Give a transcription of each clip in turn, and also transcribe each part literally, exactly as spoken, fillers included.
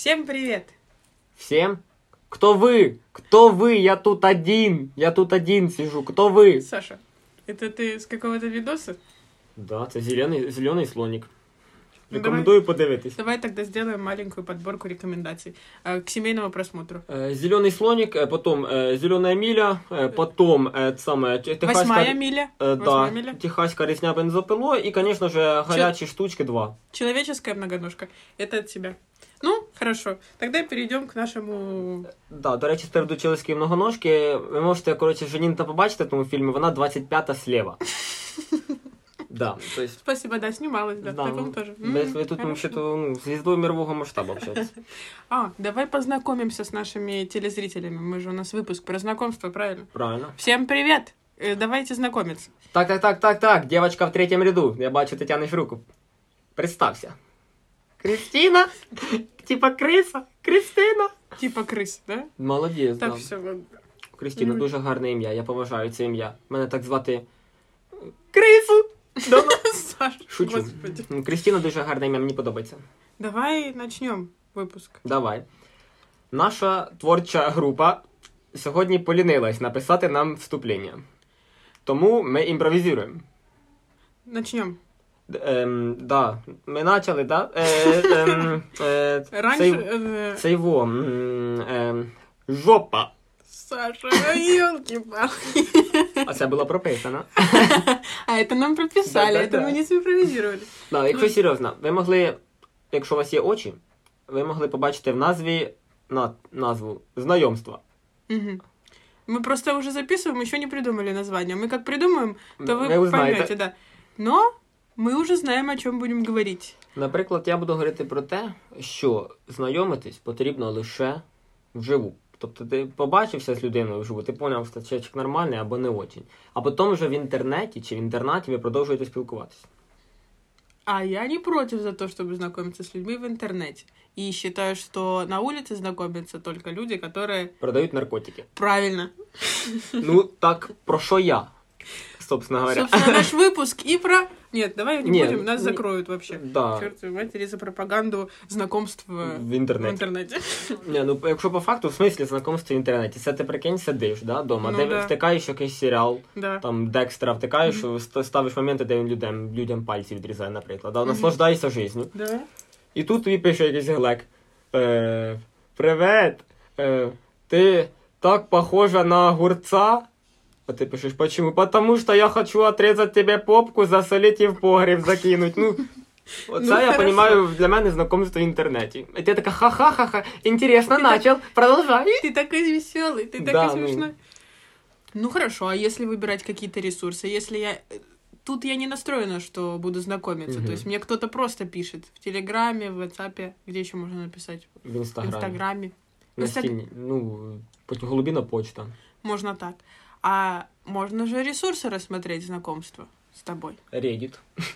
Всем привет! Всем? Кто вы? Кто вы? Я тут один. Я тут один сижу. Кто вы? Саша, это ты с какого-то видоса? Да, це зеленый, зеленый слоник. Ну, Рекомендую давай, подивитись. давай тогда сделаем маленькую подборку рекомендаций э, к семейному просмотру. Э, Зеленый слоник, э, потом э, Зеленая миля, э, потом э, самое, техасская... Восьмая миля. Э, Восьмая да, миля. техасская резня бензопилой и, конечно же, горячие штучки два. Человеческая многоножка. Это от тебя. Ну, хорошо. Тогда перейдем к нашему... Да, до речі, з приводу чоловічської многоножки, ви можете, коротше, Жанінта побачити в тому фільмі, вона двадцять п'ята слева. Да, то есть... Спасибо, да, снималась, да, Да, в таком ну, тоже. Ми, М, ми тут хорошо. вообще-то, ну, звездой мирового масштаба общаться. А, давай познакомимся с нашими телезрителями. Мы же у нас выпуск про знакомство, правильно? Правильно. Всем привет! Э, Давайте знакомиться. Так, так, так, так, так, девочка в третьем ряду. Я бачу, ти тянеш руку. Представся. Кристина? Типа криса? Кристина? Типа крыс, да? Молодець, Так, да. все. Кристина, Мгм. дуже гарне ім'я, я поважаю це ім'я. Мене так звати Крису. Да, Саша, шучу. господи. Ну, Кристина дуже гарне ім'я, мені подобається. Давай начнем выпуск. Давай. Наша творча група сьогодні полінилась написати нам вступлення. Тому ми імпровізуємо. Начнем. Д- Ем, да, ми почали, да? Е, ем, е, Раньше... цей, э, цей во, м, ем, жопа. Саша, елки-палки. А це було прописано. А это нам прописали, Да-да-да. это мы не симпровизировали. Да, якщо серйозно, ви могли, якщо у вас є очі, ви могли побачити в назві на, назву знайомства. Мгм. Мы просто уже записываем, еще не придумали название. Мы как придумаем, то вы Ви узнаєте. поймете, да. Но мы уже знаем, о чем будем говорить. Наприклад, я буду говорити про те, що знайомитись потрібно лише вживу. Тобто ти побачився з людиною вживу, ти поняв, що чоловік нормальний або не очень. А потім вже в інтернеті чи в інтернаті ви продовжуєте спілкуватися. А я не против за то, чтобы знакомиться с людьми в интернете. И считаю, что на улице знакомятся только люди, которые... Продають наркотики. Правильно. Ну, так, про що я, собственно говоря. Собственно, наш выпуск и про... Нет, давай не Не, будем, нас не- закроют вообще. Да, Чёртовой матери за пропаганду знакомств э, в в інтернеті. интернете. Ні, ну, якщо по факту, в смислі знайомство в інтернеті, це ти, прикинь, сидиш, да, дома, Ну, де да. втикаєш якийсь серіал, Да. там, Декстера втикаєш, ст- ставиш моменти, де він людям, людям пальці відрізає, наприклад, да, Мгм. наслаждаєшся життю. Да. І тут тобі пише якийсь глек. Е, Привет, е, ти так похожа на огурца. А ти пишеш, почему? Потому что я хочу отрезать тебе попку, засолить і в погріб закинуть. Ну, оце Ну, я хорошо. розумію для мене знайомство в інтернеті. І ти така, ха-ха-ха-ха, інтересно, Ти так- начал, продовжай. Ты такой веселый, ты Да, такой ну. смешной. Ну хорошо, а если выбирать какие-то ресурсы? Если я... Тут я не настроена, что буду знакомиться. Мгм. То есть мне кто-то просто пишет в Телеграме, в WhatsApp, где еще можно написать? В В інстаграмі. Инстаграме. Настільні, ну, потім голубіна почта. Можно так. А можно же ресурсы рассмотреть знакомства с тобой. Reddit.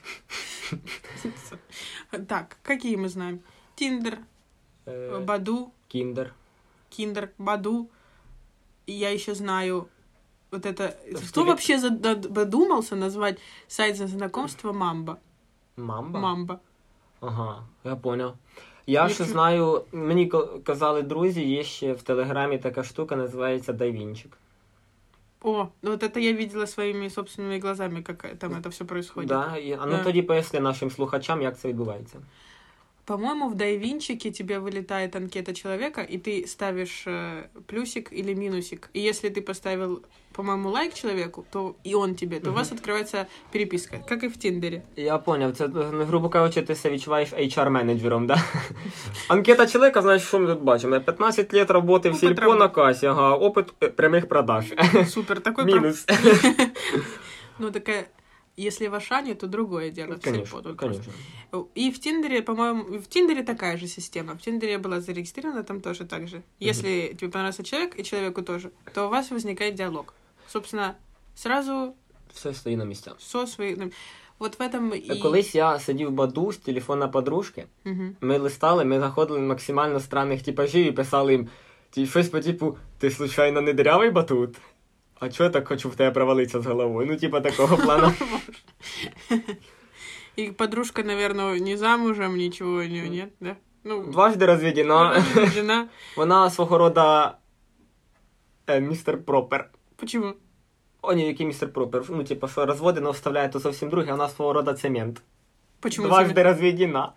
Так, какие мы знаем? Тиндер, Е, Баду, Кіндер. Киндер, Баду. И я еще знаю вот это... В Кто теле- вообще зад- додумался назвать сайт за знакомство Мамба? Мамба? Мамба. Ага, я понял. Я Якщо- ще знаю, мені ка- казали друзі, є ще в Телеграмі така штука, називається Дайвінчик. О, ну вот это я видела своими собственными глазами, как там это все происходит. Да, і, а ну Да. тоді поясни нашим слухачам, як це відбувається. По-моему, в Дайвинчике тебе вылетает анкета человека, и ты ставишь э, плюсик или минусик. И если ты поставил, по-моему, лайк человеку, то и он тебе, то у вас открывается переписка, как и в Тиндере. Я поняв, це, ну, грубо кажучи, ти себе відчуваєш ейч ар-менеджером, да? Анкета чоловіка, знаєш, що ми тут бачимо? п'ятнадцять років роботи в Опит сільпо роботи. на касі, ага, опит е, прямих продаж. Супер, такой про- Мінус. Ну, такая, если в Ашане, то другое дело. в Конечно, Сельпо тут конечно. просто. И в Тиндере, по-моему, в Тиндере такая же система. В Тиндере я была зарегистрирована, там тоже так же. Если тебе понравился человек, и человеку тоже, то у вас возникает диалог. Собственно, сразу Все стоїть на місцях. со своим... Вот в этом и... Колись я сидів в Баду з телефона подружки, Мгм. ми листали, ми заходили максимально странних типажів і писали їм ті- щось по типу, ти случайно не дырявий батут? А чого я так хочу в тебе провалитися з головою? Ну, типа такого плану. И подружка, наверное, не замужем, ничего у нее нет, да? Ну, Дважди розведена. жена. Вона свого рода е, містер Пропер. Почему? О, ні, який містер Пропер. Ну, типа, що розводена вставляє, то зовсім друге, а вона свого рода цемент. Почему? Дважди цемент? розведена.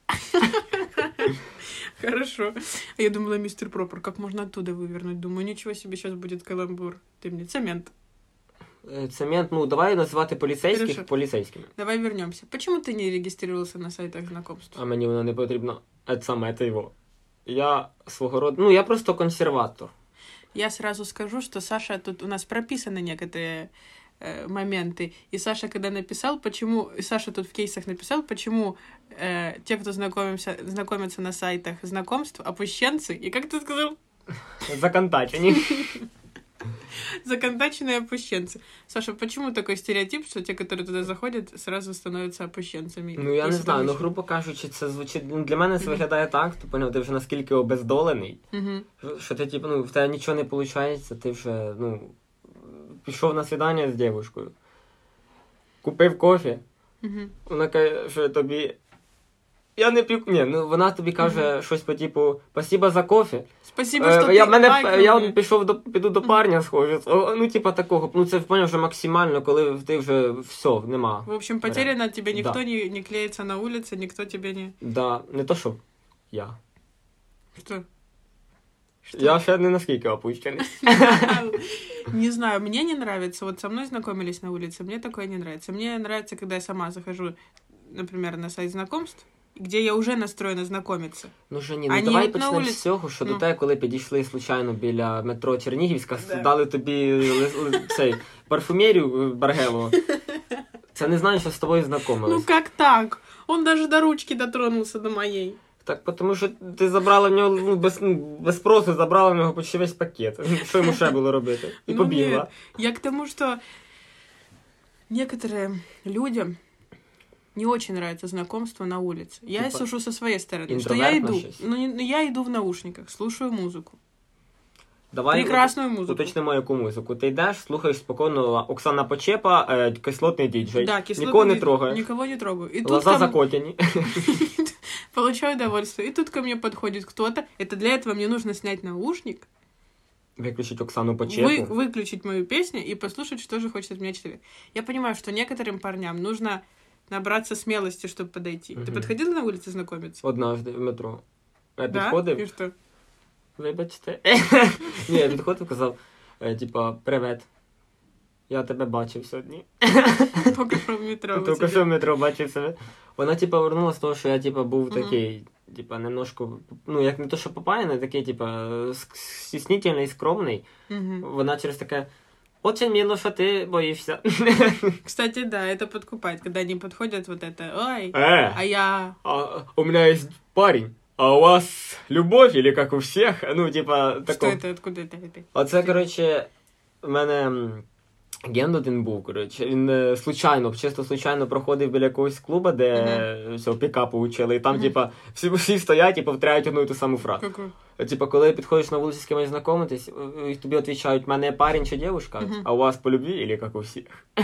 Хорошо. А я думала, мистер Пропер, как можно оттуда вывернуть? Думаю, ничего себе, сейчас будет каламбур. Ты мне цемент. Е, Цемент, ну, давай називати поліцейських Хорошо. поліцейськими. Давай вернемся. Почему ты не регистрировался на сайтах знакомств? А мені воно не потрібно. Це саме, це його. Я свого роду... Ну, я просто консерватор. Я сразу скажу, что Саша, тут у нас прописаны некоторые э, моменты. И Саша, когда написал, почему... И Саша тут в кейсах написал, почему э, те, кто знакомимся, знакомятся на сайтах знакомств, опущенцы. И как ты сказал? Законтачені. Законтаченные опущенцы. Саша, почему такой стереотип, что те, которые туда заходят, сразу становятся опущенцами? Ну, я не Если знаю, там ну, еще- грубо кажучи, це звучить... Ну, для мене це виглядає так, ти поняв, ти вже наскільки обездолений, Мгм. що ти, типу, ну, в тебе нічого не виходить, ти вже, ну, пішов на свідання з дівчинкою, купив кофе, Мгм. вона каже тобі, я не п'ю, ні, ну, вона тобі каже щось по типу, спасибо за кофе. Спасибо, Е, что я, ты мене, лайкнул я меня. пішов до, піду до парня схожу, О, ну, типа такого, ну, це, поняв, вже максимально, коли ти вже, все, нема. В общем, потеряно, тебе никто Да. не, не клеится на улице, никто тебе не... Да, не то, що я. Что? Что? Я ще не наскільки опущений. Не знаю, мне не нравится. Вот со мной знакомились на улице, мне такое не нравится. Мне нравится, когда я сама захожу, например, на сайт знакомств, где я уже настроена знакомиться. Ну, Жені, ну Ані давай от на почнемо вулиці. з цього, що Ну. до тебе, коли підійшли случайно біля метро Чернігівська, Да. дали тобі ли- ли- цей парфумерію Баргело. Це не значить, що з тобою Ну знайомились. как так? Он даже до ручки дотронулся до моей. Так, тому що ти забрала в нього, ну, без, ну, без спросу забрала в нього почти весь пакет. Що йому ще було робити? І Ну, побігла. нет. Я к тому, что некоторым людям не очень нравится знакомство на улице. Я Типа сужу со своей стороны, что я иду, интровертно щось? ну, не- ну, я иду в наушниках, слушаю музыку. Давай Прекрасную музыку. уточнимо, яку музику. Ти йдеш, слухаєш спокійно Оксана Почепа, е, кислотний діджей. Да, кислотный Нікого не день. трогаєш. Никого не трогаю. И тут Глаза ко м- закотяні. получаю удовольствие. И тут ко мне подходит кто-то. Это для этого мне нужно снять наушник, Виключить Оксану Почепу. вы, выключить мою песню и послушать, что же хочет от меня человек. Я понимаю, что некоторым парням нужно набраться смелости, чтобы подойти. Ты Мгм. подходил на улице знакомиться? Однажды в метро. Я Да? підходив. И что? Вибачте. Ні, я підходив, казав, е, типа, привет. Я тебе бачив сьогодні. Только что в метро. у Тільки тебя. що в метро бачив себе. Вона, типа, вернулася з того, що я, типа, був Мгм. такий, типа, немножко, ну, як не то, що попаяний, такий, типа, ск- стіснительний, скромний. Мгм. Вона через таке, очень мило, що ти боїшся. Кстати, да, это подкупает, когда они подходят, вот это, ой, Е, а я... а, у мене є парень. А у вас любов, или як у всіх? Ну, типа, Что такого. это, откуда это? это? А це, коротше, в мене м, ген один був, коротше, він е, случайно, чисто случайно проходив біля якогось клубу, де е, цього пікапу учили, і там, Мгм. типа, всі, всі стоять і повторяють одну і ту саму фразу. Какой? Типа, коли підходиш на вулиці з кимось знайомитись, е, і тобі відповідають, мене парень чи дівчинка, Мгм. а у вас по любві, или як у всіх?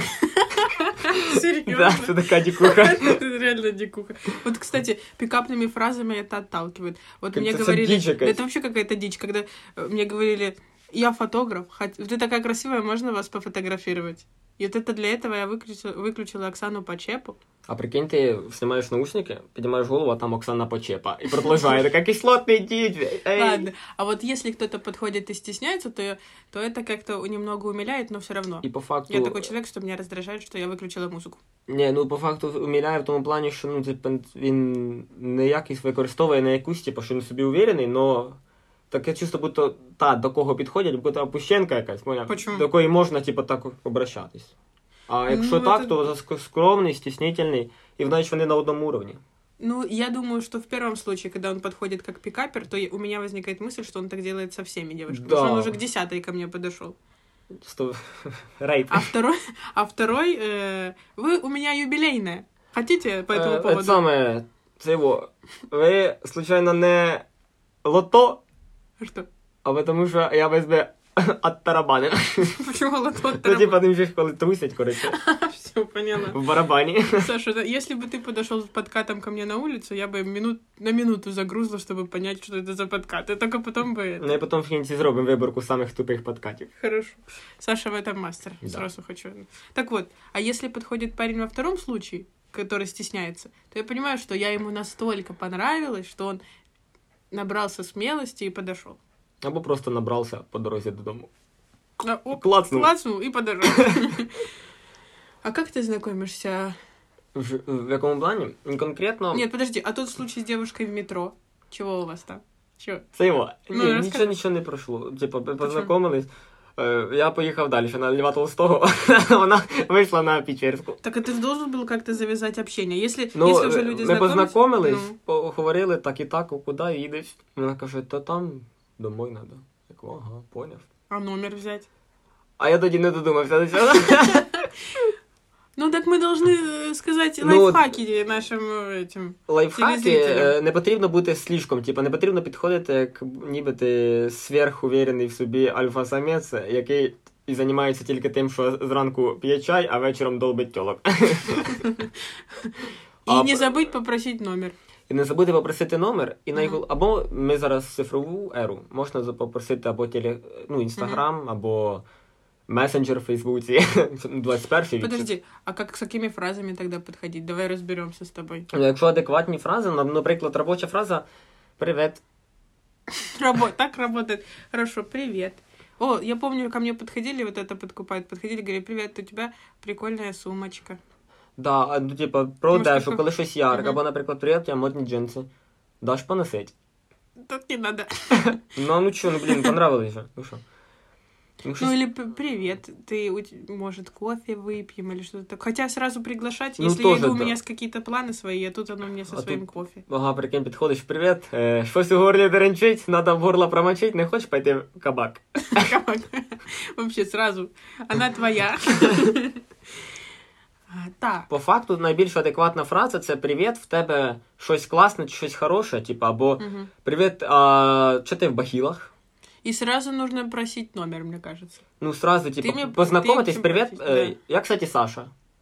Да, Серьезно? це така дікуха. Это реально дикуха. Вот, кстати, пикапными фразами это отталкивает. Вот Как мне это говорили... дичь Да какая-то. это вообще какая-то дичь, когда э, мне говорили, я фотограф, хот- ты такая красивая, можно вас пофотографировать? И вот это для этого я выключила, выключила Оксану Почепу. А прикинь, ти знімаєш наушники, піднімаєш голову, а там Оксана Почепа. І продовжує, така кислотний дідь. Ей. Ладно. А вот если кто-то подходит и стесняется, то, то это как-то немного умиляет, но все равно. І по факту... Я такой человек, что меня раздражает, что я выключила музыку. Ні, ну по факту уміляє в тому плані, що ну, типу, він не якісь використовує на якусь, типу, що він собі уверений, но таке чисто, будто та, до кого підходять, будто опущенка якась, поняв? Почему? До якої можна, типу, так обращатись. А якщо Ну, так, это- то ск- скромний, стіснительний, і значить вони на одному уровні. Ну, я думаю, что в первом случае, когда он подходит как пикапер, то я- у меня возникает мысль, что он так делает со всеми девушками. Да. Что он уже к десятой ко мне подошел. Сто... Рейп. А второй, а второй э, вы у меня юбилейная. Хотите по этому Е, поводу? Це саме, це його, ви, случайно, не лото, Что? а тому що я візьме оттарабанен. Почему лото Ну, типа, тим же ж коли трусять, коротше, Все, поняла. в барабані. Саша, да, если бы ты подошел с подкатом ко мне на улицу, я бы минут, на минуту загрузла, чтобы понять, что это за подкат. И только потом бы это... Ну, і потім в кінці зробимо виборку самих тупих подкатів. Хорошо. Саша в этом мастер. Да. Сразу хочу. Так вот, а если подходит парень во втором случае, который стесняется, то я понимаю, что я ему настолько понравилась, что он набрался смелости и подошел. Або просто набрався по дорозі додому. А, оп, Клацнул. клацнул и подошел. А как ты знакомишься? В, в якому плані? Конкретно... Нет, подожди, а тот случай с девушкой в метро? Чего у вас там? Чего? Це його. Ну, Ні, розкажи. нічого, нічого не пройшло. Типа, познайомились. Е, Я поїхав далі на Льва Толстого. Вона вийшла на Печерську. Так а ты должен был как-то завязать общение. Если, Ну, если уже люди ми знакомились... познайомились, ну, поговорили так і так, куди їдеш. Вона каже, та там домой треба. Я кажу, ага, поняв. а номер взять? А я тоді не додумався до цього. Ну так мы должны э, сказать Ну, лайфхаки нашим э, этим. Лайфхаки, Телезрителям. е, не потрібно бути слишком, типу, не потрібно підходити, як ніби ти сверхуверений в собі альфа-самець, який і займається тільки тим, що зранку п'є чай, а вечором долбить тьолок. И А, не забыть попросить номер. І не забути попросити номер, і Ага. найгол... або ми зараз в цифрову еру, можна за- попросити або теле... ну, Інстаграм, або месенджер в Фейсбуці, двадцять перший вік. Подожди, а как с какими фразами тогда подходить? Давай разберемся с тобой. Ну, якщо адекватні фрази, на- наприклад, робоча фраза «Привет». Рабо- Так работает. Хорошо, привет. О, я помню, ко мне подходили, вот это подкупают, подходили, говорили, привет, у тебя прикольная сумочка. Да, а, ну, типа, про Може, одежу, таке- коли щось ярке, Мгм. або, наприклад, привіт, я модні джинси. Даш поносить. Тут не надо. Ну, а ну чо, ну, блін, понравилось же. Ну що? Ну, Ну щось... или п- привет, ты, у те- может, кофе выпьем или что-то такое. Хотя сразу приглашать, Ну, если я тоже иду, у да. меня есть какие-то планы свои, а тут оно мне со А своим тут- кофе. Ага, прикинь, підходиш, привіт, е, щось у горлі деренчить, надо в горло промочить, не хочеш пойти в кабак? Кабак. Вообще сразу. Она твоя. А, Так. По факту, найбільш адекватна фраза – це привіт, в тебе щось класне чи щось хороше, типу, або Мгм. привіт, а що ти в бахілах? И сразу нужно просить номер, мне кажется. Ну, сразу, типу, мені- познайомитись, ти привіт, чим е, просиш? я, кстати, Саша.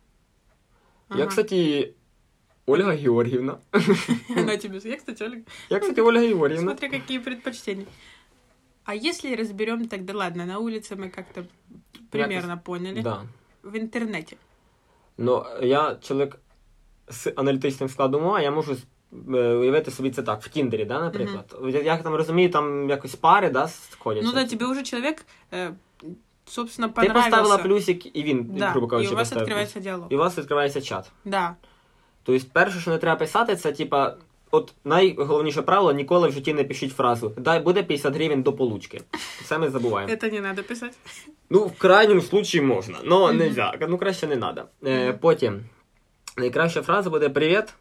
Я, Ага. кстати, Ольга Георгіївна. Она тебе... Я, кстати, Ольга... Я, кстати, Ольга Георгіївна. Смотри, какие предпочтения. А если разберем тогда, ладно, на улице мы как-то примерно поняли. Да. В интернете. Ну, я чоловік з аналітичним складом ума, я можу е, уявити собі це так, в Тіндері, да, наприклад. Я, я там розумію, там якось пари, да, сходяться. Ну да, тебе уже человек, э, собственно, Ти понравился. поставила плюсик, і він, Да, грубо и кажучи, у вас поставив открывается плюс. диалог. І у вас відкривається чат. Да. Тобто, перше, що не треба писати, це, типа, от найголовніше правило, ніколи в житті не пишіть фразу «дай буде п'ятдесят гривень до получки». Це ми забуваємо. Это не надо писать. Ну, в крайньому случаї можна, но Мгм. нельзя. Ну, краще не надо. Е, Мгм. потім, найкраща фраза буде «Привіт,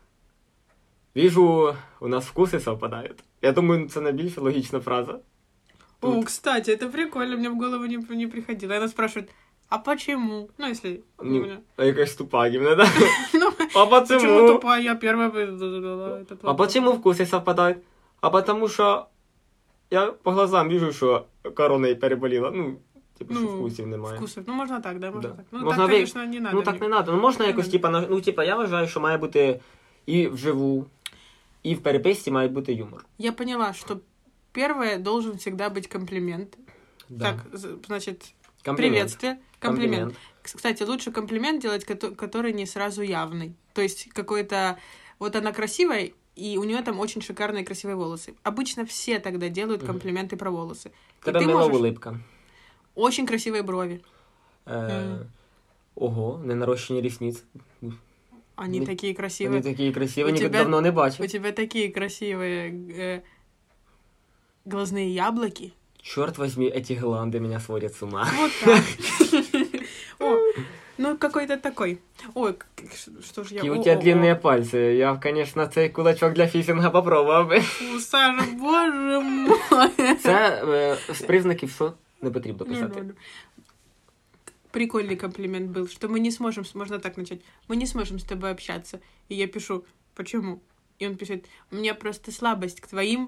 вижу, у нас вкуси совпадають». Я думаю, це найбільш логічна фраза. О, кстати, это прикольно, мне в голову не, не приходило. Она спрашивает, а почему? Ну, если... Ну, а якась тупа гімна, да? Ну, А почему почему? тупая? Я первая бы задала этот А вопрос. почему вкусы совпадают? А потому что я по глазам вижу, що короною переболіла. Ну, типу, що Ну, вкусів немає. Вкусов. Ну, можно так, да, можно Да. так. Ну, Можна так, ви- конечно, не надо. Ну так мне. не надо. Ну можна Не якось, надо. типа, на... ну, типа, я вважаю, що має бути і вживу, і в переписці має бути юмор. Я поняла, что первое должен всегда быть комплимент. Да. Так, з- значит, Комплімент. приветствие, комплимент. К- Кстати, лучше комплимент делать, кото- который не сразу явный. То есть какой-то... Вот она красивая, и у нее там очень шикарные красивые волосы. Обычно все тогда делают Мгм. комплименты про волосы. В Тебе ти мила можеш- улипка. Очень красивые брови. Е... Мгм. Ого, не нарощені рісниць. Они Не- такие Вони красивые. такі красиві, У ніколи тебе- давно не У бачив. тебя такие красивые э, глазные яблоки. Чорт возьми, эти гланды меня сводят с ума. Вот так. О, ну какой-то такой. Ой, к- ш- что ж я... Які у о, тебе о, длинные о. пальцы. Я, конечно, цей кулачок для фішинга попробував би. Фу, Саша, боже мой. Це е, з признаків, що не потрібно Ну, писати. ну, ну. Прикольный комплимент был, что мы не сможем, можно так начать, мы не сможем с тобой общаться. И я пишу, почему? И он пишет, у меня просто слабость к твоим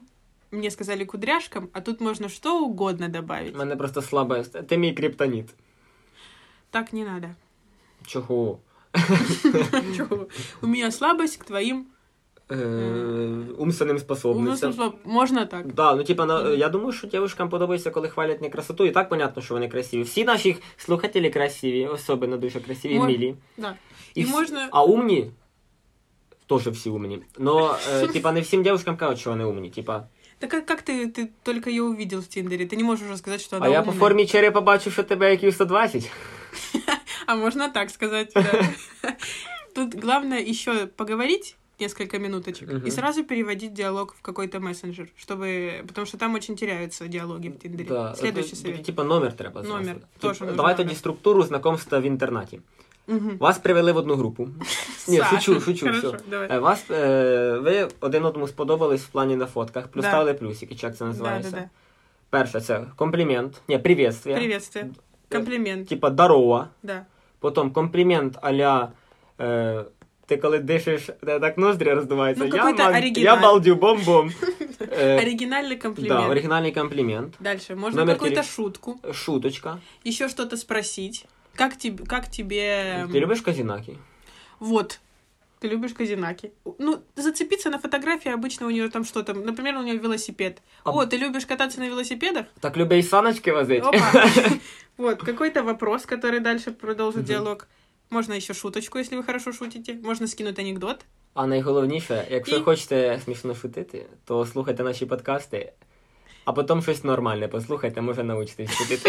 мне сказали кудряшкам, а тут можно что угодно добавить. У мене просто слабе. Ти мій криптоніт. Так не надо. Чого? Чего? У меня слабость к твоим... Е, умственним способностям. умственным слаб- Можно так? Да, ну типа, на, я думаю, що дівчинкам подобається, коли хвалять не красоту, і так понятно, що вони красиві. Всі наші слухателі красиві, особливо дуже красиві, Мож- милі. Да. І И вс- можно... А умні? Тоже всі умні. Но, е, типа, не всім дівчинкам кажуть, що вони умні. Типа, Так как, как ты, ты только ее увидел в Тиндере? Ты не можешь уже сказать, что она а я по умная. формі черепа бачу, що тебе ай к'ю сто двадцять. А можно так сказать, да. Тут главное еще поговорить несколько минуточек Мгм. и сразу переводить диалог в какой-то мессенджер, чтобы... Потому что там очень теряются диалоги в Тиндере. Да. Следующий Тобі, совет. Типа, номер треба. Номер. зразу. Тоже Типа, нужно давай номер. тоді структуру знайомства в інтернаті. Мгм. Вас привели в одну групу. Ні, Саша, шучу, шучу, хорошо, все. давай. Е, Вас, е, ви один одному сподобались в плані на фотках, плюс Да. ставили плюсики, чи як це Да, називається. да, да. Перше, це комплімент, ні, привітствие. Приветствие. Комплимент. Типа здорово. Да. Потім комплімент а-ля е, ти коли дишиш, де так ноздрі роздуваються. Ну, я, какой-то ман- оригінал. я балдю бом-бом. Е, Оригинальный комплимент. да, оригінальний комплімент. Дальше. Можно Номер какую-то телеф- шутку. Шуточка. Еще что-то спросить. Как тебе... Как тебе... Ти любиш казінаки? Вот. Ты любишь казинаки. Ну, зацепиться на фотографии, обычно у нее там что-то... Например, у нее велосипед. А- О, ты любишь кататься на велосипедах? Так люби й саночки возить. Опа. Вот, какой-то вопрос, который дальше продолжит Мгм. диалог. Можно еще шуточку, если вы хорошо шутите. Можно скинуть анекдот. А найголовніше, якщо І- хочете смішно шутити, то слухайте наші подкасти, а потім щось нормальне послухайте, може научитесь шутити.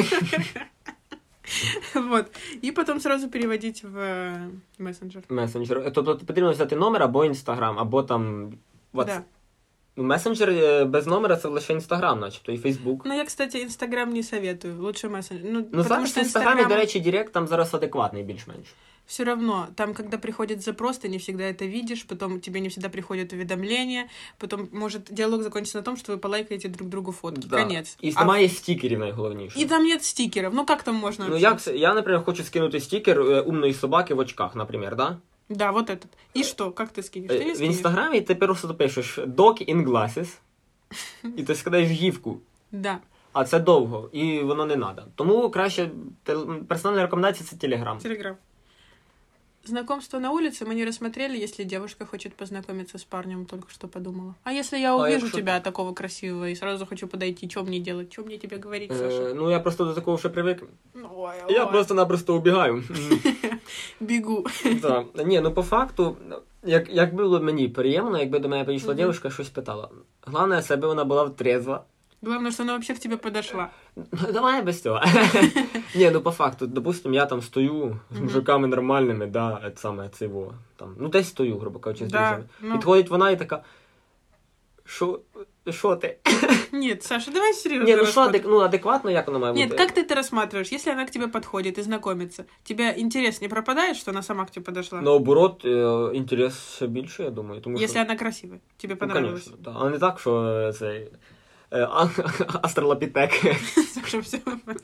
Вот. И потом сразу переводить в э, мессенджер. Месенджер. Тобто потрібно взяти номер або інстаграм, або там WhatsApp. Да. Ну, месенджер е, без номера це лише інстаграм, начебто, і Фейсбук. Но я, кстати, Инстаграм не советую. Лучше мессенджер. Ну, Ну, потому зараз в что інстаграмі, Инстаграм... до речі, Директ там зараз адекватний більш-менш. Все равно, там, когда приходит запрос, ты не всегда это видишь, потом тебе не всегда приходят уведомления, потом может диалог закончиться на том, что вы полайкаете друг другу фотки. Да. Конец. І А- немає стікерів найголовніше. И там нет стикеров. Ну как там можно? Ну, як, це- я, наприклад, хочу скинути стікер е, умної собаки в очках, наприклад, да? Да, вот этот. И что? Как ты скинешь? Ты Е, не В скинешь? інстаграмі ти просто пишеш dog in glasses, і ти скидаєш гівку. Да. А це довго, і воно не треба. Тому краще тел- персональна рекомендація це Телеграм. Телеграм. Знакомство на улице мы не рассмотрели, если девушка хочет познакомиться с парнем, только что подумала. А если я А увижу якщо- тебя такого красивого и сразу хочу подойти, что мне делать? Что мне тебе говорить, Саша? Е, ну, я просто до такого вже привик. Ну, ой, Я ой. просто-напросто убігаю. Бегу. Да. Ні, ну по факту, як, як було б мені приємно, якби до мене підійшла Мгм. дівчинка, щось питала. Головне, себе вона була трезва. Главное, что она вообще к тебе подошла. Ну, давай без цього. Ні, ну по факту, допустим, я там стою з Мгм. мужиками нормальними, да, це саме циво. Там, ну десь стою, грубо кажучи, з Да, друзями. ну. Підходить вона і така. Що, що ти? Нет, Саша, давай серьезно. Ні, ну що, рассмотрим. адек- ну адекватно, як воно має бути? Нет, как ты это рассматриваешь? Если она к тебе подходит и знакомится, тебя интерес не пропадает, что она сама к тебе подошла? Наоборот, е, інтерес ще більше, я думаю. Тому Если що... она красивая, тебе Ну, понравилось. конечно, да. А не так, що е, цей... е, а- Астролопітек. Саша, все.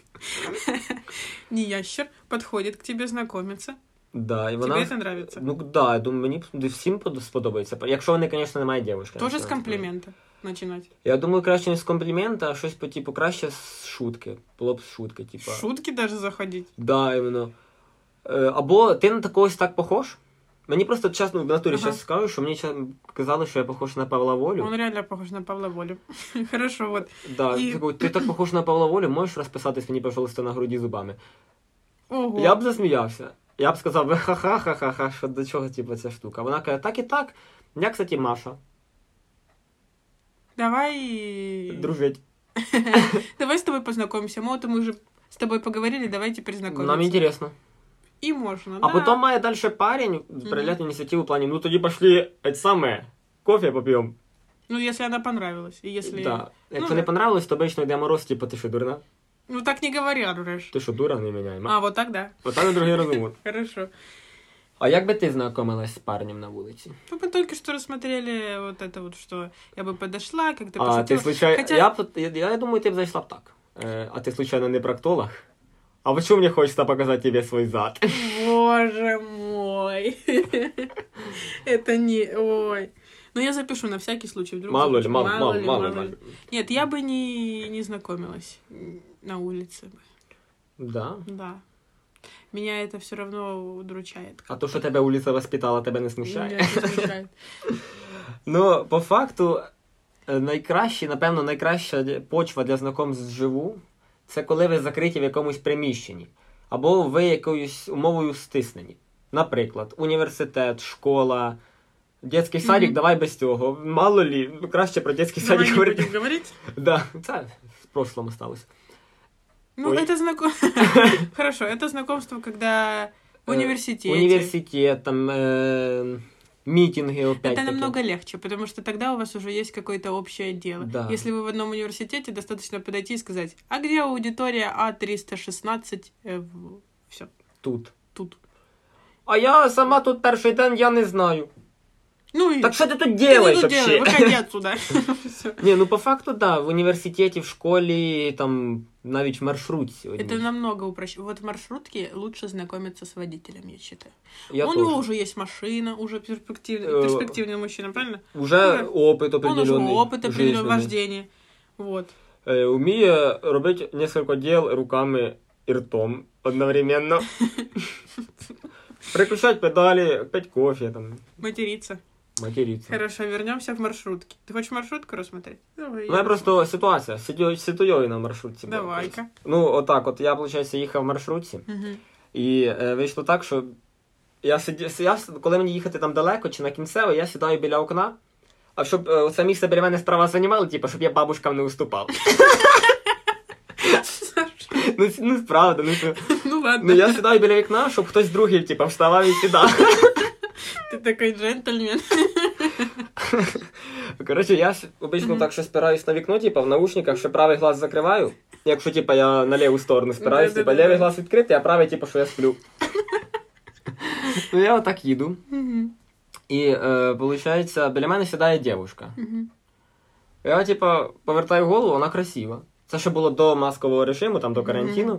Не ящер подходит к тебе знакомиться. Да, і вона... Тебе это нравится? Ну, да, я думаю, мені б- всім под- сподобається. Якщо вони, звісно, немає дівчинки. Тоже с комплимента начинать. Я думаю, краще не з комплімента, а щось по типу краще з шутки. Було б з шутки, типу. Шутки даже заходить. Да, іменно. Е, Або ти на такогось так похож? Мені просто чесно в натурі Ага. зараз скажу, що мені ча- казали, що я похож на Павла Волю. Он реально похож на Павла Волю. Хорошо, вот. Да, І- такий, ти так похож на Павла Волю, можеш розписатись мені, пожалуйста, на груді зубами. Ого. Я б засміявся. Я б сказав, ха-ха-ха-ха, що до чого типу, ця штука. Вона каже, так і так. Я, кстати, Маша. Давай... Дружить. Давай с тобой познакомимся. Мы вот мы уже с тобой поговорили, давай теперь знакомиться. Нам інтересно. И можно, А да. потім має далі парень проявляти ініціативу в плані, ну тоді пошли, це саме, кофе поп'ємо. Ну, если она понравилась. И если... Да. Якщо Ну, не да. понравилось, то обично йде мороз, типу, ти що, дурна? Ну, так не говорят, Реш. Ти що, дура, не міняй. А, вот так, да. Отак на другий розуму. Хорошо. А як би ти знайомилась з парнем на вулиці? Ну, мы только что рассмотрели вот это вот, что я бы подошла, как ты А пошутила. ти случайно... Хотя... Я, б- я, я думаю, ти б зайшла б так. Е, а ти случайно не проктолог? А почему мне хочется показать тебе свой зад? Боже мой. Это не... Ой. Ну, я запишу на всякий случай. Вдруг Мало ли, запишу. мало, мало, ли, мало, ли. мало. Нет, я бы не, не знакомилась на улице. Да? Да. Меня это все равно удручает. А то, що тебе вулиця воспитала, тебе не смущає? Меня это смущает. Ну, по факту, е, найкраще, напевно, найкраща почва для знайомств вживу – це коли ви закриті в якомусь приміщенні. Або ви якоюсь умовою стиснені. Наприклад, університет, школа, дитячий садик, Мгм. давай без цього. Мало лі, краще про дитячий Давай садик не говорити. будем говорить. Да, це в прошлому сталося. Ну, Ой. это знакомство... Хорошо, это знакомство, когда в Э, университете. Університет, там, е, мітинги, опять Это намного легче, потому что тогда у вас уже есть какое-то общее дело. Да. Если вы в одном университете, достаточно подойти и сказать, а где аудитория А триста шестнадцать? Все, Тут. тут. А я сама тут перший день, я не знаю. Ну и... Так що ти тут Что делаєш ты тут делаешь? вообще? Выходи отсюда. Всё. Ні, ну по факту, да, в університеті, в школі, там, навіть в маршрутці. Это одній. намного упрощает. Вот в маршрутке лучше знакомиться с водителем, я считаю. Я У теж. него уже есть машина, уже перспективный, Э, перспективный мужчина, правильно? Уже опит Он уже определенний. опыт определенного жизненний. вождения. Вот. Е, Уміє робити несколько дел руками і ртом одновременно. Приключать педалі, пить кофе, там, Материться. материться. Хорошо, вернемся в маршрутки. Ты хочешь маршрутку рассмотреть? Давай. У мене просто ситуація, ситуй- ситуйові на маршрутці. була. Давай-ка. Ну, отак, от я, виходить, їхав в маршрутці, Мгм. і е, вийшло так, що я сиді, я, с- коли мені їхати там далеко чи на кінцеве, я сідаю біля окна, а щоб е, це місце біля мене справа займало, типу, щоб я бабушкам не уступав. Ну, с- ну, правда, ну, що- Ну ладно. ну, я сідаю біля вікна, щоб хтось другий, типу, вставав і сідав. Ты такой джентльмен. Коротше, я с- обично Мгм. так, що спираюсь на вікно, типу, в наушниках, що правий глаз закриваю, якщо, типу, я на ліву сторону спираюсь, типу, Да-да-да-да. лівий глаз відкритий, а правий, типу, що я сплю. Ну, я отак їду. Мгм. І, е, виходить, біля мене сідає дівчинка. Мгм. Я, типа, повертаю голову, вона красива. Це ще було до маскового режиму, там, до карантину.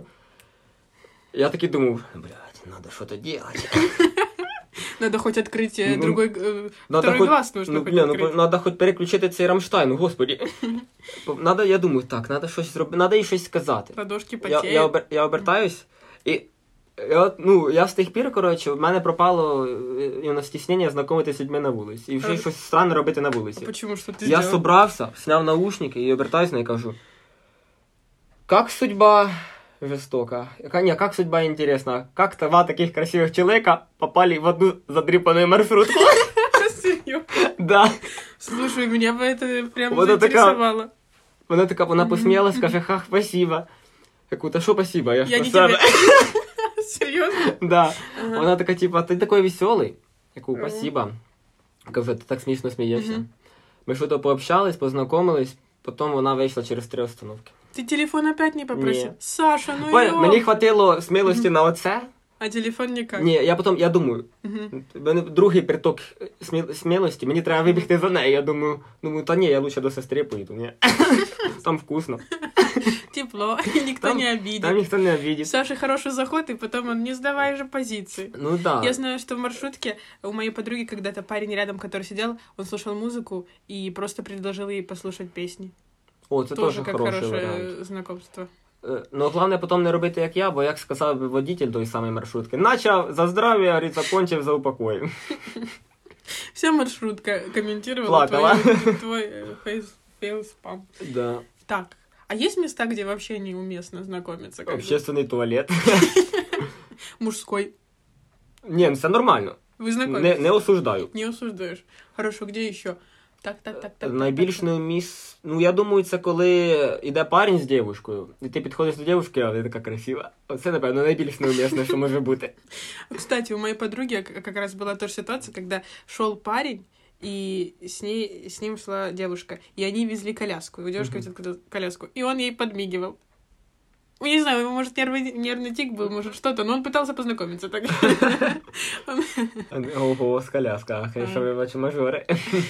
Я такий думав, блядь, надо щось робити. Надо хоть открыть э, Ну, другой... э, Надо Второй хоть, глаз нужно ну, хоть бля, ну, открыть. надо хоч переключити цей Рамштайн, ну, господі. Надо, я думаю, так, надо щось зробити, надо їй щось сказати. Ладошки Я, потеют. я, обер, я обертаюсь, і я, ну, я з тих пір, коротше, в мене пропало е, стіснення знайомитися з людьми на вулиці. І вже А- щось странне робити на А вулиці. почему? Что ты Я сделал? собрався, сняв наушники і обертаюсь на неї і кажу, как судьба жестока, Ка- не, как судьба интересна, как два таких красивых человека попали в одну задрипанную маршрутку. Серьёзно? Да. Слушай, меня бы это прям Вот это заинтересовало. Вона така, вона Мгм. посміялась, каже, ха, спасибо. Я кажу, та що спасибо, я ж Я про не себе. тебе. Серьезно? Да. Ага. Вона така, типа, ти такий веселий. Я кажу, Ага. спасибо. Кажу, ти так смішно смієшся. Мгм. Ми що то пообщались, познайомились, потім вона вийшла через три остановки. Ты телефон опять не попросил? Не. Саша, ну Понял? ёлка. Мені хватило смілості на оце. А телефон никак? Ні, я потім, я думаю, Мгм. в мене другий приток смі- смілості, мені треба вибігти за нею. Я думаю, думаю, та ні, я лучше до сестри поїду, ні. Там вкусно. Тепло, и никто Там- не обидит. Там ніхто не обидить. Саша хороший заход, и потом он не сдавай же позиции. Ну да. Я знаю, что в маршрутке у моей подруги когда-то парень рядом, который сидел, он слушал музыку и просто предложил ей послушать песни. О, це Тоже теж как хороший хорошее варіант. знакомство. Е, Ну, головне потім не робити, як я, бо як сказав би водитель той самої маршрутки, начав за здрав'я, говорить, закончив за упокой. Вся маршрутка комментировала Плакала. твой, твой э, фейс, фейлспам. Да. Так, а есть места, где вообще неуместно знакомиться? Как бы? Общественний туалет. Мужской. Ні, ну це нормально. Вы Не, знакомитесь? не осуждаю. Не осуждаешь. Хорошо, где еще? Так, так, так, так. Найбільш так, неуміс... Ну, я думаю, це коли йде парень з дівчинкою, і ти підходиш до дівчинки, а вона така красива. Оце, напевно, найбільш неумісне, що може бути. так. Кстати, у моей подруги к- как раз была тоже ситуация, когда шел парень, и с, ней, с ним шла девушка, и они везли коляску, и у девушки Мгм. взяла коляску, и он ей подмигивал. Ну, не знаю, может, нервный, нервный тик был, может, что-то, но он пытался познакомиться. Так. Он- Ого, з коляска, конечно, А. ви бачу мажори.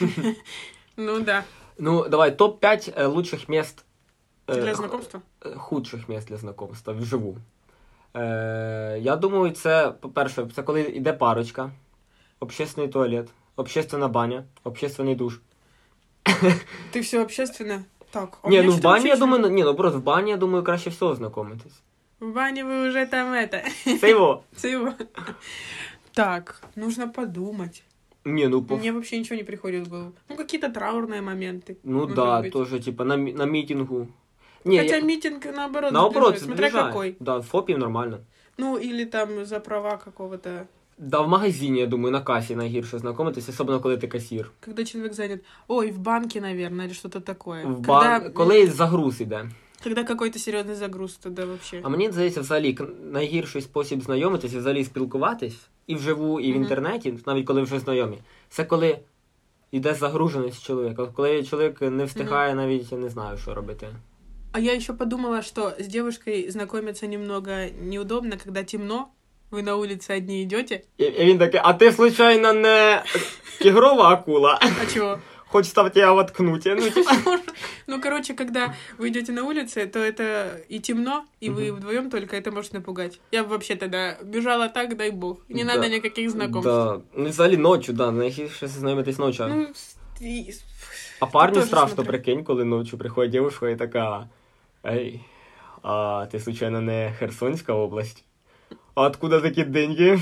Ну да, Ну, давай, топ п'ять е, лучших міст. е, для х- знакомства. е, Худших міст для знайомства вживу. Е, я думаю, це, по-перше, це коли йде парочка, общественний туалет. общественна баня, общественний душ. Ты все общественно? Так, а у Ні, меня ну в что-то бані, вообще я всё- думаю, ні, ну просто в бані, я думаю, краще всього знайомитись. В бане вы уже там это... Це його. Всего. Так, нужно подумать. Ні, ну по... Мне вообще ничего не приходит в голову. Ну, какие-то траурные моменты. Ну может да, быть. тоже, типа, на, мі- на мітингу. Ні, Хотя я... митинг, наоборот, наоборот, сближает, смотря зближає. какой. Да, в ФОПі нормально. Ну, или там за права какого-то... Да, в магазині, я думаю, на касі найгірше знайомитись, особливо коли ти касір. Когда человек занят. Ой, в банке, наверное, или что-то такое. В Когда, бан... Коли загруз іде. когда какой-то серьезный загруз, тогда вообще. А мені здається, взагалі, к- найгірший спосіб знайомитись і взагалі спілкуватись і вживу, і в Мгм. інтернеті, навіть коли вже знайомі, це коли йде загруженість чоловіка. Коли чоловік не встигає навіть, я не знаю, що робити. А я еще подумала, что с девушкой знакомиться немного неудобно, когда темно, вы на улице одни идете. І, і він такий, а ти, случайно, не тигрова акула? А чего? Хоч там тебе воткнуть. Ну, типа... Ну, короче, когда вы идете на улице, то это и темно, и вы Мгм. вдвоем только это может напугать. Я бы вообще тогда бежала так, дай бог. Не Да. надо никаких знакомств. Да. Ну, взагалі ночі, да, найгірше знайомитись ночі. Ну, с- и- А парню тоже страшно, смотря. прикинь, коли ночі приходить дівчинка і така, ей, а ти, случайно, не Херсонська область? А откуда такі деньги?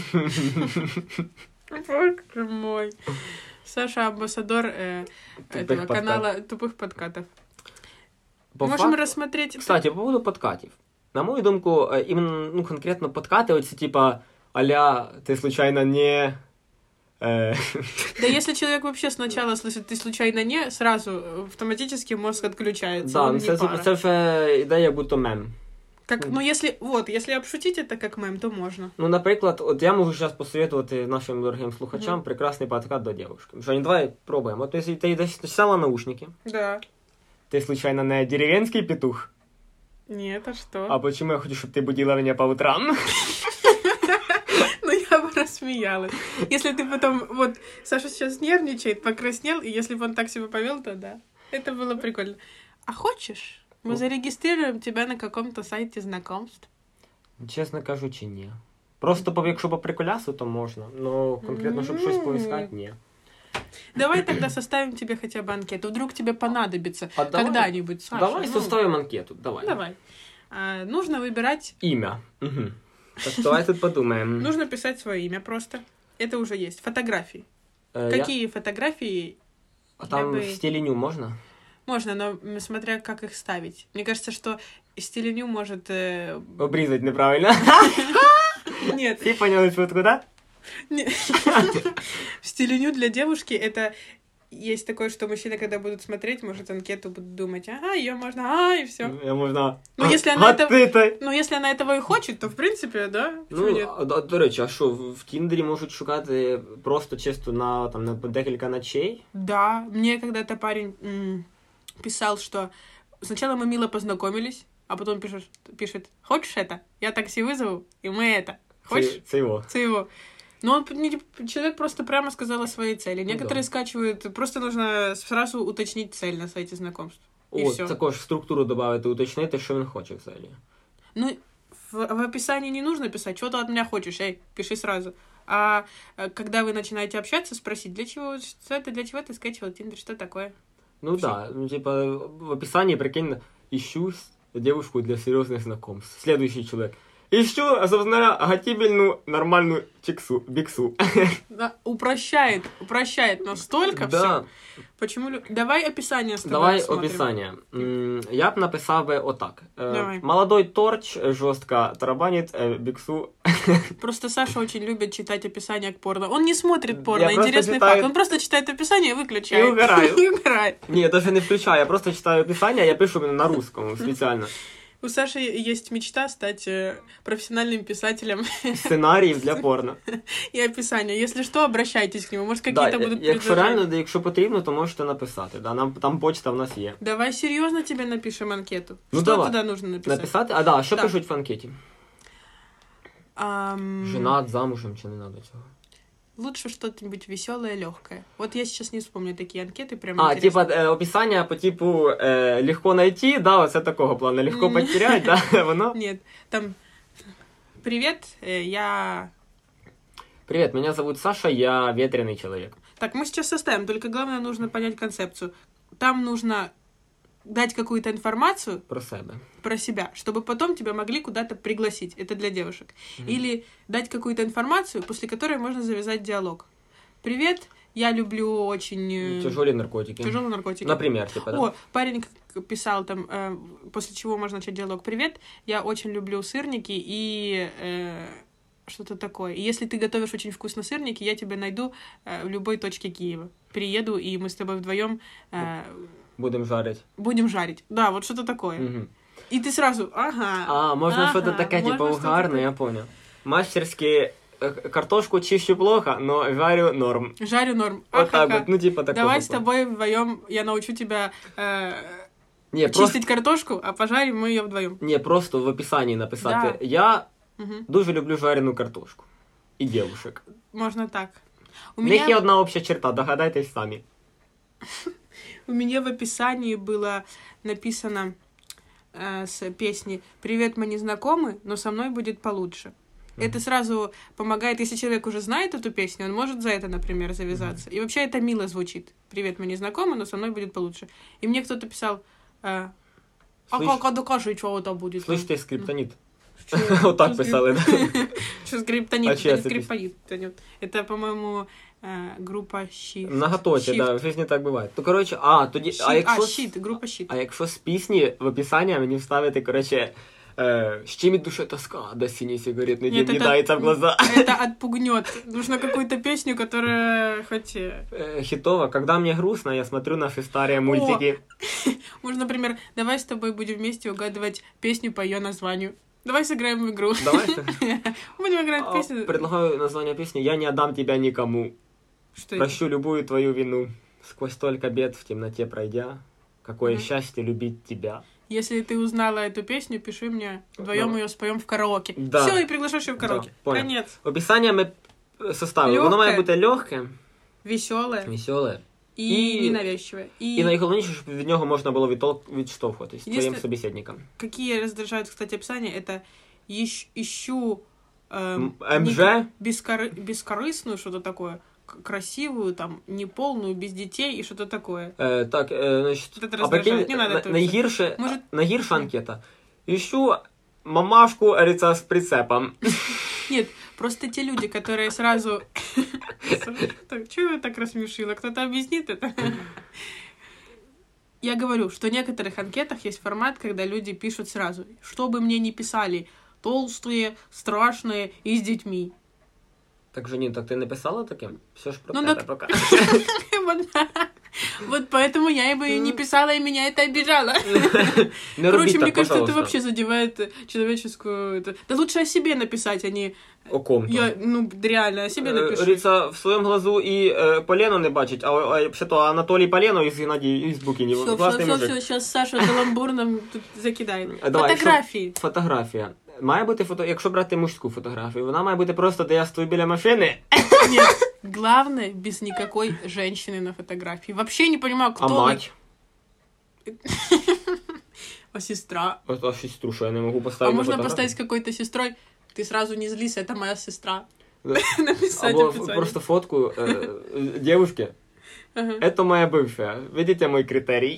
Боже мой. Саша амбассадор э, Тупых этого подкатов. канала тупых подкатов. По Можем факту- рассмотреть... Кстати, по поводу подкатів. На мою думку, е, іменно, ну, конкретно подкати, оці, типа, а-ля, ти, случайно, не... Е... Да если человек вообще сначала слышит «ты случайно не», сразу автоматически мозг отключается. Да, он ну, не це, пара. це вже ідея, будто мем. Как, ну, если, вот, если обшутить это как мем, то можно. Ну, наприклад, от я можу зараз посоветувати нашим дорогим слухачам Мгм. прекрасний подкат до дівчинки. Женя, давай пробуємо. От якщо ти йдеш, ти сняла наушники, Да. ти, случайно, не деревенський петух? Нет, а что? А почему я хочу, чтобы ты будила меня по утрам? Ну, я бы рассмеялась. Если ты потом... Вот, Саша сейчас нервничает, покраснел, и если бы он так себя повел, то да. Это было прикольно. А хочешь, мы Ну. зарегистрируем тебя на каком-то сайте знакомств? Чесно кажучи, ні. Просто, по- якщо по приколясу, то можна. Ну, конкретно, щоб щось поискати, ні. Давай тогда составим тебе хотя бы анкету. Вдруг тебе понадобится А давай- когда-нибудь, Саша. Давай ну, составим анкету, давай. Давай. А, нужно выбирать... Ім'я. Угу. Так, давай тут подумаем. Нужно писать свое имя просто. Это уже есть. Фотографии. Е, я- Какие фотографии А там я в бы- стилі ню можна? можно, но м, смотря как их ставить. Мне кажется, что стиленю может... э, Обрізати неправильно. Нет, Всі поняли шутку, да? не- стиленю для девушки это... Есть такое, что мужчины, когда будут смотреть, может, анкету будут думать, ага, ее можно, а, и все. Я можна... Ну, если она это- Гатити. Ну, если она этого и хочет, то, в принципе, да, почему Ну, нет? а, а, до речі, а що, в в Тіндері можуть шукати просто чисто на, там, на декілька ночей? Да, мне когда-то парень м, писал, что сначала мы мило познакомились, а потом пишет, пишет, хочешь это? Я такси вызову, и мы это. Хочешь? Це, це його. Це его. Но он, не- человек просто прямо сказал о своей цели. Ну Некоторые да. скачивают, просто нужно сразу уточнить цель на сайте знакомств. И О, все. також структуру додати, уточнити, що він хоче взагалі. Ну, в, в описании не нужно писать, что ты от меня хочешь, эй, пиши сразу. А э, когда вы начинаете общаться, спросить, для чего, что это, для чего ты скачивал Тиндер, что такое? Ну Всё. да, ну типа в описании, прикинь, ищу с- девушку для серьезных знакомств. Следующий человек. Ищу, собственно говоря, агатибельную нормальную чиксу, биксу. Да, упрощает, упрощает настолько Да. все. Почему? лю- Давай описание с тобой Давай рассмотрим. описание. М, Я б написав би отак. Е, Давай. Молодой торч жестко тарабанит е, биксу. Просто Саша очень любит читать описание к порно. Он не смотрит порно, Я просто интересный читаю- факт. Он просто читает описание и выключает. И угораю. И угорает. Ні, я даже не включаю, я просто читаю описание, я пишу на русском специально. У Саши есть мечта стать э, профессиональным писателем Сценаріїв для порно. и описания. Если что, обращайтесь к нему. Может, Да, какие-то будут якщо предложения. реально, якщо потрібно, то можете написати. Да, нам, там почта в нас є. Давай серьезно тебе напишем анкету. Ну, Что давай. туда нужно написать? Написати? А, да, що Да. пишуть в анкеті? Ам, Женат, замужем, чи не надо цього? Лучше что-нибудь веселое, легкое. Вот я сейчас не вспомню такие анкеты, прям А, интересно. типа, е, описання по типу е, легко найти, да, оце такого плану, легко Мгм. потерять, да, воно. Нет, там... Привет, э, я... Привет, меня зовут Саша, я ветреный человек. Так, мы сейчас составим, только главное нужно понять концепцию. Там нужно дать какую-то информацию Про себя. про себя, чтобы потом тебя могли куда-то пригласить. Это для девушек. Мгм. Или дать какую-то информацию, после которой можно завязать диалог. Привет, я люблю очень... э, Тяжелые наркотики. Тяжелые наркотики. Например, типа, да. О, парень к- писал там, э, после чего можно начать диалог. Привет, я очень люблю сырники и э, что-то такое. И если ты готовишь очень вкусно сырники, я тебя найду э, в любой точке Киева. Приеду, и мы с тобой вдвоем э, Будем жарить. будем жарить. Да, вот что-то такое. Мгм. И ты сразу, ага. А, можно ага, что-то такое, типа, можно что-то угарное, я понял. Мастерски э, картошку чищу плохо, но жарю норм. Жарю норм. Вот так Ахаха. вот, ну типа такого. Давай с плана. тобой вдвоем, я научу тебя э, Не, чистить просто, картошку, а пожарим мы ее вдвоем. не, просто в описанні написати. Да. Я Мгм. дуже люблю жарену картошку. І дівушек. Можно так. У У них є меня, одна обща черта, догадайтесь самі. у меня в описании было написано э, с песни «Привет, мы не знакомы, но со мной будет получше». Это сразу помогает, если человек уже знает эту песню, он может за это, например, завязаться. И вообще это мило звучит. «Привет, мы не знакомы, но со мной будет получше». И мне кто-то писал, э, а Слышь- как, а докажи, что это будет? Слышь ти, скриптоніт. Чё? Отак Что писали, да? Что скриптонит? А Это чья не это скриптонит. Это, по-моему, э, группа Shift. Многоточі, Shift. да, в житті так буває. То, коротше, а, тоді, а Щит. А, якщо... щит, группа щит. А якщо з пісні в описання мені вставити, коротше, е, «Щемит душе тоска, до синей сигаретный дым Нет, не это- дается в глаза». Это отпугнет. Нужно какую-то песню, которая хоть... э, Э, Хитово. Когда мне грустно, я смотрю наши старые мультики. Может, например, давай с тобой будем вместе угадывать песню по ее названию. Давай сыграем в игру. Давай. Будем играть А, песню. Предлагаю название песни «Я не отдам тебя никому». Что это? Прощу любую твою вину. Сквозь столько бед в темноте пройдя. Какое Мгм. счастье любить тебя. Если ты узнала эту песню, пиши мне. Вдвоем Ну. ее споем в караоке. Да. Все, и приглашаешь ее в караоке. Да, понял. Конец. Описання ми е, составили. Воно має Легке. бути легке, Веселая веселе. и, И- ненавязчивая. И, І найголовніше, щоб від нього можна було відтол- відштовхуватись Єдине- своїм собеседникам. какие раздражают, кстати, описания, это ищ- ищу эм, М- не- МЖ? бескоры- бескорыстную, что-то такое, к- красивую, там, неполную, без детей и что-то такое. Е, так, е, значить, Вот это а прикинь, раздражает. Не надо на- это найгірше, Может- найгірша анкета. Іщу мамашку, говориться, з прицепом. Нет, просто те люди, которые сразу... Так, чего я так рассмешила? Кто-то объяснит это? Я говорю, что в некоторых анкетах есть формат, когда люди пишут сразу, что бы мне ни писали, толстые, страшные и с детьми. Так, Жанін, так ти не писала таке? Все ж про Ну, тебе так- пока. Вот, вот поэтому я бы не писала, и меня это обижало. Не Короче, робіть мне так, кажется, это пожалуйста. вообще задевает человеческую... это- Да лучше о себе написать, а не... О ком-то. Я, ну, реально, о себе Е, напишу. Говориться, в своєму глазу і е, Полено не бачить, а, а ще то Анатолій Полено із Геннадій із Букінів. Все, все, Класний все, мужик. все, сейчас Саша Каламбур нам тут закидает. А давай, Фотографии. Фотографія. Має бути фото, якщо брати мужську фотографію, вона має бути просто, де я стою біля машини, Нет, главное, без никакой женщины на фотографии. Вообще не понимаю, кто... а вы. мать. А сестра. А, а сестру, що я не можу А поставити. на можно фотографію? поставить с какой-то сестрой. Ты сразу не злись, это моя сестра. Да. Написать Або описание. просто фотку е, е, девушки. Ага. Это моя бывшая. Видите мой критерий?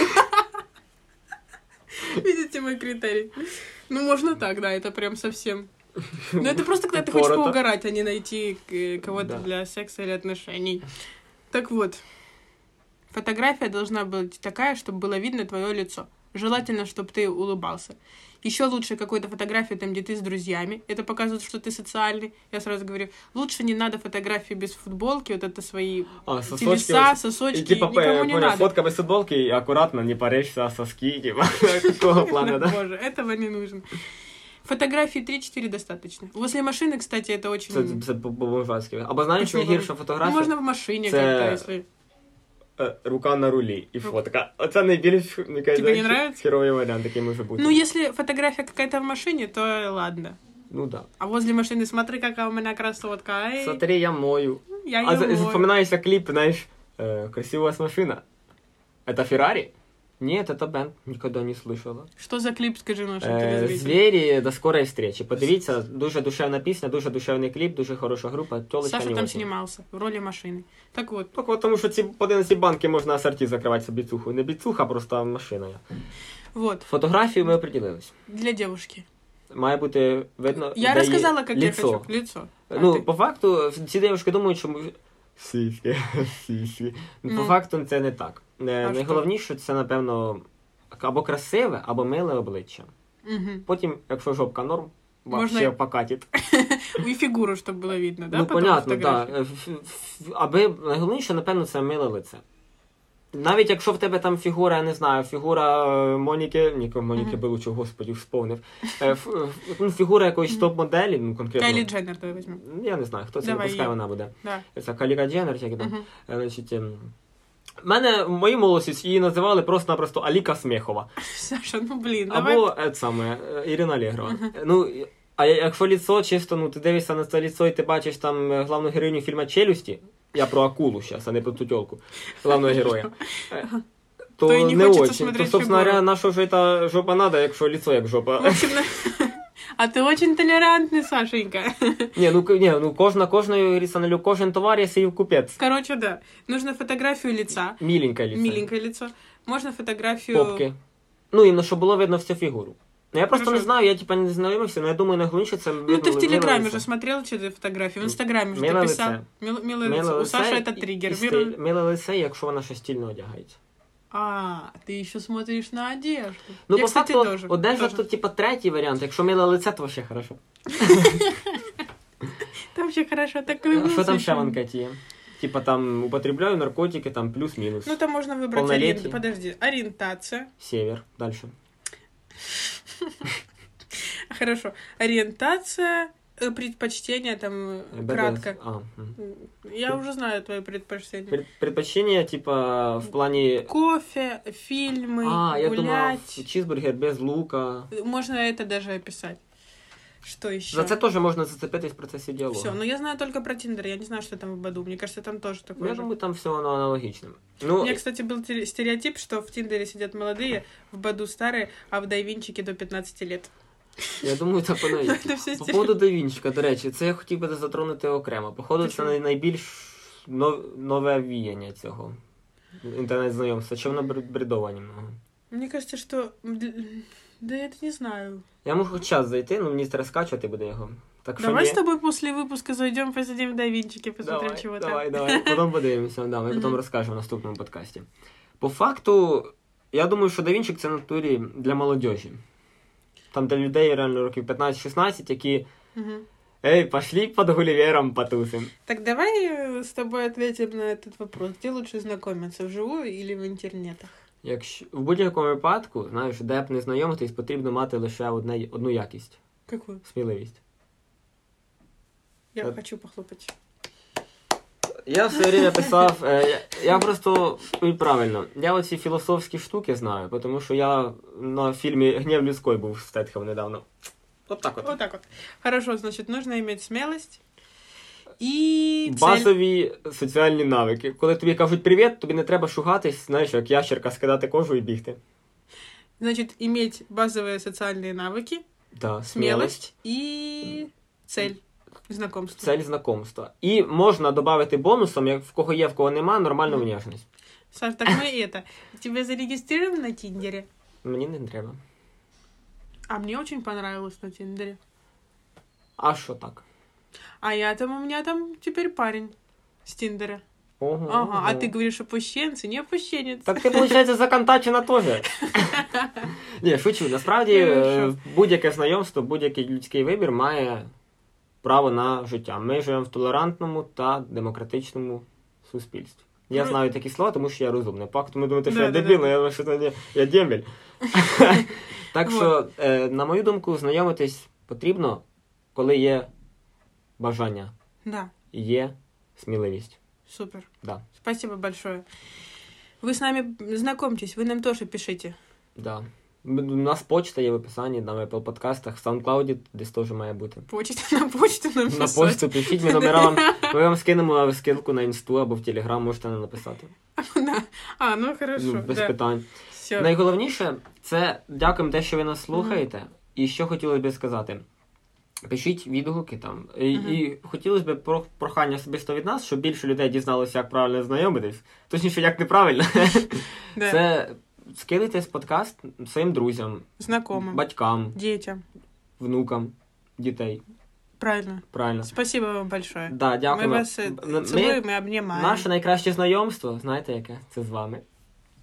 Видите мой критерий? Ну, можно так, да, это прям совсем... Ну, это просто когда ты хочешь Упорото. поугарать, а не найти э, кого-то Да. для секса или отношений. Так вот, фотография должна быть такая, чтобы было видно твое лицо. Желательно, чтобы ты улыбался. Еще лучше какой-то фотографии там, где ты с друзьями. Это показывает, что ты социальный. Я сразу говорю, лучше не надо фотографии без футболки, вот это свои А, сосочки. телеса, ось. сосочки, И типа, никому не понял, надо. фотка без футболки, и аккуратно, не порежься о соски, типа, такого плана, да? Боже, этого не нужно. Фотографии три-четыре достаточно. Возле машины, кстати, это очень... Це, це по-бомжацьки. Або знаєш, Почему? найгірша Ну, фотографія? можно в машине Це- как-то, если... Е, Рука на рулі і фотка. Оце найбільш, мені кажеться, Тебе не нравится? херовий варіант, який може бути. Ну, если фотография какая-то в машине, то ладно. Ну да. А возле машины смотри, какая у меня красотка. Эй, Смотри, я мою. я А её за- мою. запоминаешься клип, знаешь, э, красивая машина. Это Феррари? Нет, это бенд, никогда не слышала. Що за кліп, скажи нашим Е, телезрителям? Звірі, до скорої встречі. Подивіться, дуже душевна пісня, дуже душевний кліп, дуже хороша група. Тёлочка Саша не там очень. знімався в ролі машини. Так от, Так от, тому що ці, по одинадцять банки можна асорті закривати собі цуху. Не біцуха, просто машина. вот, Фотографії ми определились. для девушки. Має бути видно, Я де розказала, є як я лицо. хочу. Лицо. А Ну, ти? по факту, ці дівчатки думають, що ми... Сіськи, сіськи. Ну, по Ну. факту це не так. А Найголовніше це, напевно, або красиве, або миле обличчя. Мгм. Потім, якщо жопка норм, вообще Можна- покатить. І фігуру, щоб було видно, да? Ну, потім понятно, фотографії? так. Да. Аби найголовніше, напевно, це миле лице. Навіть якщо в тебе там фігура, я не знаю, фігура е, Моніки, ні, Моніки Мгм. Белуччо, господи, вспомнив. Е, ф- ф- ну, фігура якоїсь топ-моделі, ну, конкретно. Кайлі Дженнер давай візьмемо. Я не знаю, хто це, Давай пускай її. вона буде. Да. Це Каліка Дженнер, як там. Мгм. Е, Значить, ем, мене в моїй молодості її називали просто-напросто Аліка Смєхова. Саша, ну блін, давай. Або е, саме, е, Ірина Алєгрова. Ну, а я- якщо ліцо, чисто, ну, ти дивишся на це ліцо і ти бачиш там е, главну героїню фільму «Челюсті», я про акулу зараз, а не про ту тёлку, главного героя, е, то, То і не не хочеться очень. смотреть То, собственно фігуру. говоря, на що ж та жопа надо, якщо ліцо як В жопа. общем, на- а ти очень толерантний, Сашенька. Ні, ну, к- ні, ну кожна, кожною, говориться, на лю- кожен товар є свій купець. Короче, да. Нужно фотографію лица. Міленьке ліцо. Миленькое лицо. Можно фотографию... Попки. Ну, і щоб було видно всю фігуру. Ну, я просто Хорошо. не знаю, я типа не знайомився, але я думаю, найголовніше це Ну, видно ты в миле Телеграме лице. же смотрел эти фотографии, в Инстаграме же Милое ты писал. лице. Мил- Милое Миле лицо. У лице Саши і- это триггер. і Мир- стиль- Миле лице, якщо вона ще стильно одягається. А, ты еще смотришь на одежду. Ну, Я, по кстати, факту, тоже. одежда тоже. тут, типа, третій варіант. Якщо миле лице, то ще хорошо. Там вообще хорошо, так А що там ще в анкеті є? Типа там употребляю наркотики, там плюс-мінус. Ну, там можно выбрать Полнолетний. ориент... Подожди, ориентация. Север. Дальше. Хорошо. Ориентация, э, предпочтения, там, э, БДС. кратко. А, м. Я уже знаю твои предпочтения. Пред- Предпочтение, типа, в плані... Кофе, фильмы, А, я думав, гулять. чизбургер без лука. Можно это даже описать. Что еще? За це теж можна зацепитись в процесі діалогу. Все, но я знаю только про Тиндер, я не знаю, что там в Баду. Мне кажется, там тоже такое Я же. думаю, там все воно аналогічне. У Ну, меня, кстати, был те- стереотип, что в Тиндере сидят молодые, в Баду старые, а в Дайвинчике до пятнадцати лет. я думаю, це пане. Это все По поводу Давінчика, до речі, це я хотів би затронути окремо. Походу, це Чому? най- найбільш нов- нове віяння цього інтернет-знайомства. Чи воно бр- бредово немного? Мне кажется, что... д- Да я это не знаю. Я можу хоч час зайти, ну мені треба скачувати буде його. Так що Давай ні. с тобой после выпуска зайдем, посидим в Дайвинчике, посмотрим, Давай, чего давай, там. давай. Потім подивимося, да, ми потім Мгм. розкажемо в наступному подкасті. По факту, я думаю, що Давінчик це в натурі для молодежі. Там для людей реально років п'ятнадцять-шістнадцять, які Мгм. ей, пошли під Гулівером потусим. Так давай э, с тобой ответим на этот вопрос. Где лучше знакомиться, вживую или в интернетах? Якщо в будь-якому випадку, знаєш, де б не знайомитись, потрібно мати лише одне, одну якість Какую? сміливість. Я Э, хочу похлопать. Я в своє время писав, е, я, я просто ой, правильно, я оці філософські штуки знаю, тому що я на фільмі «Гнів людський» був з Стетхем недавно. От так от. Вот так вот. Хорошо, значит, нужно иметь смелость и цель. Базові соціальні навики. Коли тобі кажуть привіт, тобі не треба шугатись, знаєш, як ящерка, скидати кожу і бігти. Значит, иметь базовые социальные навыки, Да, смелость и цель знакомства. Цель знакомства. І можна додати бонусом, як в кого є, в кого нема, нормальну внешність. Саш, так мы это. Тебя зарегистрировали на Тиндере? Мені не треба. А мне очень понравилось на Тиндере. А що так? А я там, у меня там теперь парень с Тиндера. Ого, Ага, а ого. ты говоришь опущенцы, не опущенец. Так ти, виходить, законтачена теж. Ні, шучу. Насправді, Я е, вирішив. будь-яке знайомство, будь-який людський вибір має право на життя. Ми живемо в толерантному та демократичному суспільстві. Я Ну, знаю такі слова, тому що я розумний. Пак, тому думаєте, що Да, я да, дебіл, да. але я думаю, що це не я дембель. Так що, е, на мою думку, знайомитись потрібно, коли є бажання Да, і є сміливість. супер. Да. Спасибо большое. Вы с нами знакомьтесь, вы нам тоже пишите. Да. У нас почта є в описанні, на Apple подкастах, в SoundCloud десь теж має бути. Почту на почту нам На писать. почту пишіть, ми номера вам, ми вам скинемо скидку на інсту або в Телеграм, можете нам написати. Да. А, ну хорошо. Ну, без да. питань. Все. Все. Найголовніше, це дякуємо те, що ви нас слухаєте. Mm-hmm. І що хотілося б сказати. Пишіть відгуки там. І, mm-hmm. і хотілося б про, прохання особисто від нас, щоб більше людей дізналося, як правильно знайомитись. Точніше, як неправильно. Це скидайте подкаст своїм друзям, знайомим, батькам, дітям, внукам, дітей. Правильно. Правильно. Спасибо вам большое. Да, дякуємо. Ми вас цілуємо і обнімаємо. Наше найкраще знайомство, знаєте яке? Це з вами.